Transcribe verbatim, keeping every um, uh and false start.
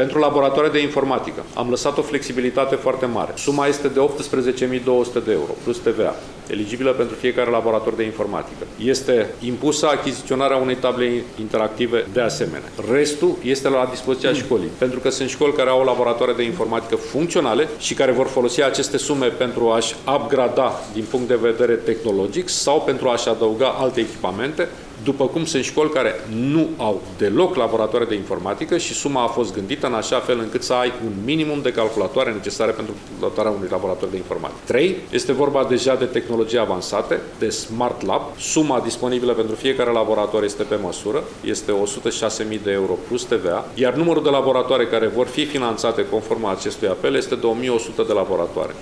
Pentru laboratoare de informatică am lăsat o flexibilitate foarte mare. Suma este de optsprezece mii două sute de euro, plus T V A, eligibilă pentru fiecare laborator de informatică. Este impusă achiziționarea unei table interactive de asemenea. Restul este la dispoziția școlii, pentru că sunt școli care au laboratoare de informatică funcționale și care vor folosi aceste sume pentru a-și upgrada din punct de vedere tehnologic sau pentru a-și adăuga alte echipamente, după cum sunt școli care nu au deloc laboratoare de informatică și suma a fost gândită în așa fel încât să ai un minimum de calculatoare necesare pentru dotarea unui laborator de informatică. trei. Este vorba deja de tehnologii avansate, de Smart Lab. Suma disponibilă pentru fiecare laborator este pe măsură, este o sută șase mii de euro plus T V A, iar numărul de laboratoare care vor fi finanțate conform acestui apel este de o mie o sută de laboratoare.